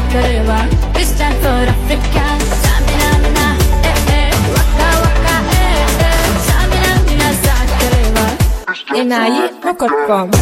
Karewa, this time for Africa. Samina mina, waka waka, Samina mina sa Karewa. Enayi.com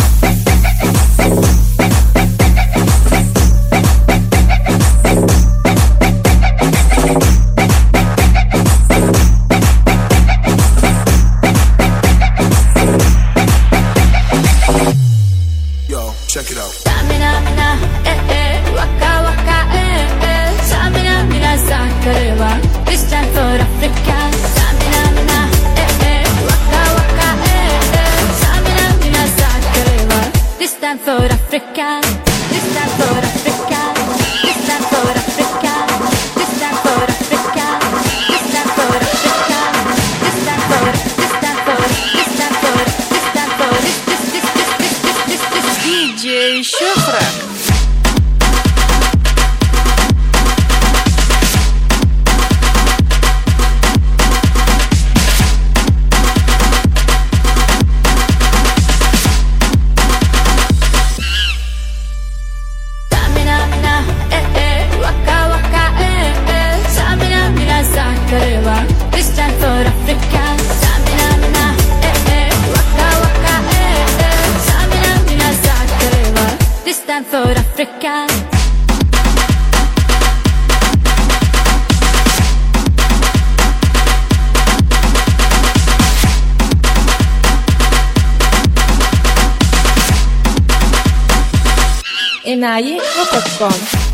Check it out. Samina mina, waka waka, Samina mina sa Karewa, this time for Africa. Samina mina, waka waka, Samina mina sa Karewa, this time for Africa. This time for Africa. This time for Africa. This time for Africa. This time for Africa. This time for. This time for. This time for. This time for. This DJ Shofra. This time for Africa. Samina mina, waka waka, Samina mina sa Karewa, this time for Africa. Enayi.com